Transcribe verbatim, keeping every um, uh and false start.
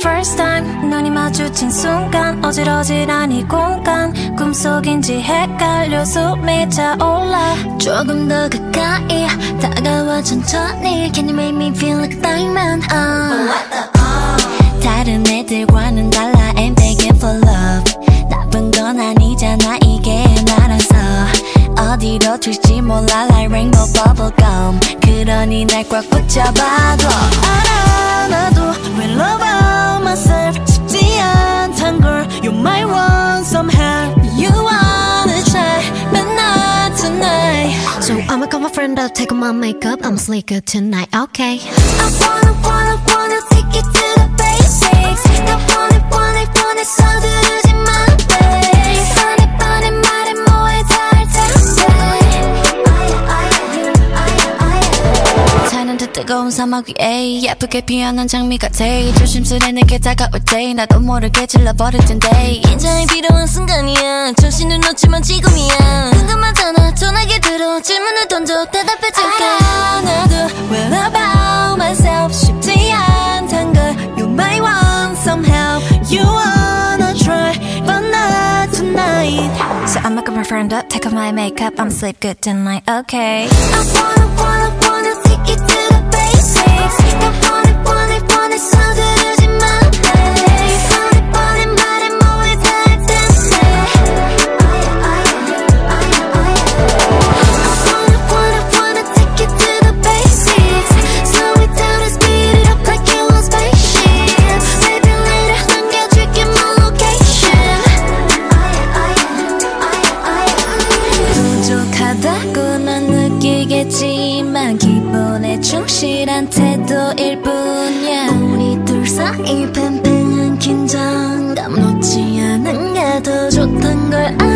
first time 눈이 마주친 순간 어질어질한 이 공간 꿈속인지 헷갈려 숨이 차올라 조금 더 가까이 다가와 천천히 Can you make me feel like a diamond uh. oh, what the, uh. 다른 애들과는 달라 I'm begging for love 나쁜 건 아니잖아 이게 나라서 어디로 튈지 몰라 like rainbow bubblegum 그러니 날 꽉 붙잡아도 알아 나도 will love myself 쉽지 않단 걸 You might want some help You wanna try but not tonight So I'ma call my friend up take off my makeup I'ma sleep good tonight okay I wanna wanna wanna take it to the basics 나 want it want it want it 서두르지 마 babe 뻔해 뻔해 말해 뭐해 다 할 텐데 타는 듯 뜨거운 사막 위에 예쁘게 피어난 장미 같아 조심스레 내게 다가올 때 나도 모르게 질러버릴 텐데 긴장이 필요한 순간이야 정신을 놓치면 지금이야 궁금하잖아 전화기 들어 질문을 던져 대답해줄게 알아 나도 well about myself 쉽지 않단 걸 You might want some help You wanna try but not tonight So I'ma call my friend up take off my makeup I'ma sleep good tonight okay I wanna wanna wanna take it to the basics 나 want it want it want it 서두르지 마 babe 뻔해 뻔해 말해 뭐해 다 할 텐데 I wanna wanna wanna take it to the basics Slow it down and speed it up like you want spaceship Maybe later 남겨줄게 my location 부족하다고 넌 느끼겠지만 기본에 충실한 태도일 뿐이야 우리 둘 사이 팽팽한 긴장감 놓지 않은 게 더 좋단 걸 알아